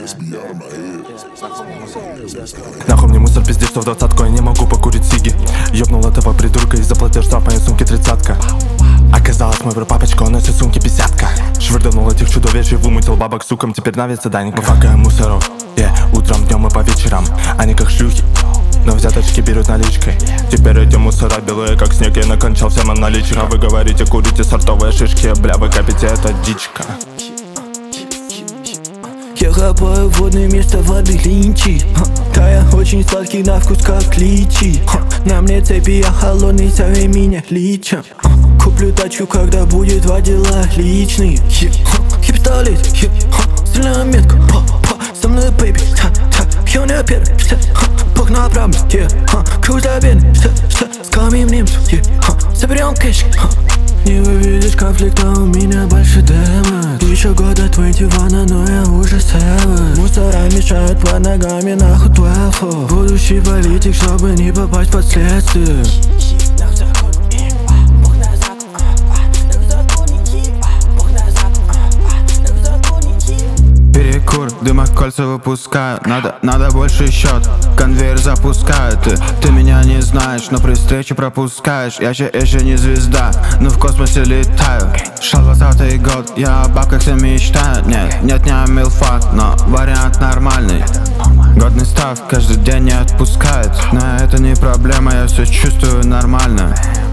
Нахуй мне мусор, пиздец, что в 20-ку я не могу покурить сиги. Ёбнул этого придурка и заплатил штраф моей сумке 30-ка. Оказалось, мой бро папочка, он носит сумки 50-ка. Швырданул этих чудовищ и вымутил бабок сукам. Теперь навится Даник, мы факаем мусоров. Утром, днем и по вечерам, они как шлюхи, но взяточки берут наличкой. Теперь эти мусора белые как снег. Я накончал всем о наличии. А вы говорите, курите сортовые шишки. Бля, вы копите, это дичка. Я хапаю водное место воды линчи. Тая очень сладкий на вкус, как личи. На мне цепи, я холодный, зови меня лича. Куплю тачку, когда будет водила личный. Пистолет, стреляю метку. Со мной бэйби, пьяный первый. Бог направленность, крузабен. Скормим немцу, соберем кэш. Не увидишь конфликта, у меня больше дэмэдж. Еще года 21, но я уже savage. Мусора мешают под ногами, нахуй 12. Будущий политик, чтобы не попасть под следствие. Перекур, дыма кольца выпускаю. Надо больше счет, конвейер запускаю. Ты меня не знаешь, но при встрече пропускаешь. Я же не звезда, но в космосе летаю. Шел 20-й год, я о бабках все мечтаю. Нет, не амилфак, но вариант нормальный. Годный став каждый день не отпускает. Но это не проблема, я все чувствую нормально.